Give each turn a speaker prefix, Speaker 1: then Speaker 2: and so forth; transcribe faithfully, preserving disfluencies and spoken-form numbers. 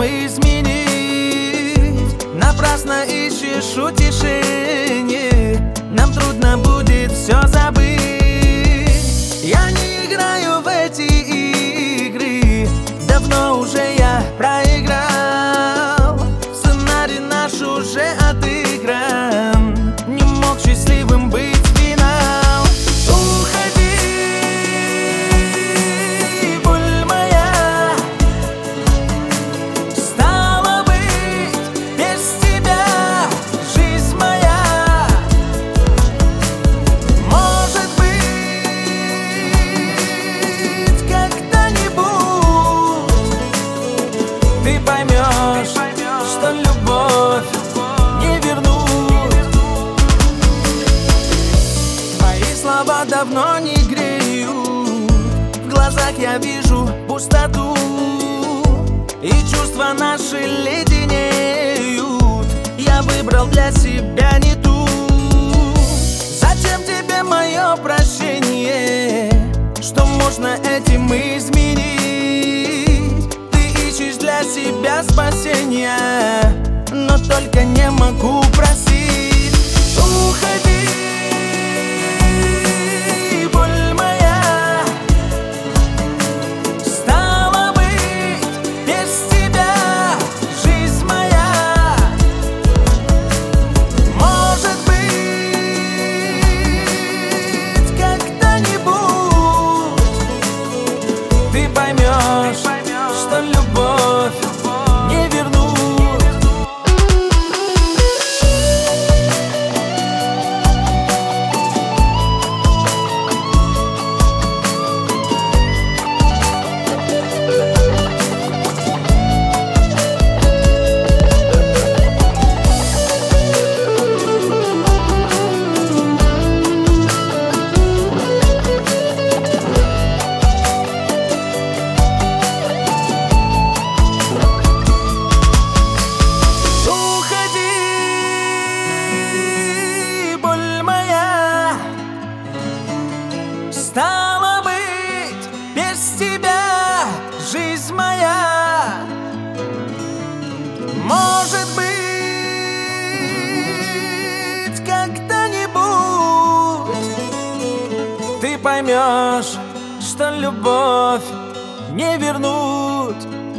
Speaker 1: изменить. Напрасно ищешь утешение, нам трудно будет все забыть. Я не играю в эти игры, давно уже я проиграл. Сценарий наш уже отыгран, не мог счастливым быть финал. Уходи, боль моя, стало быть, без тебя жизнь моя. Может быть, когда-нибудь ты поймешь, что любовь не вернуть. Твои слова давно не греют, в глазах я вижу пустоту, и чувства наши леденеют. Я выбрал для себя не ту. Зачем тебе мое прощение? Что можно этим изменить? Ты ищешь для себя спасения, но только не могу просить. Уходи, боль моя, стало быть, без тебя жизнь моя. Может быть, когда-нибудь ты поймешь, что любовь не вернуть. Стало быть, без тебя жизнь моя. Может быть, когда-нибудь ты поймешь, что любовь не вернуть.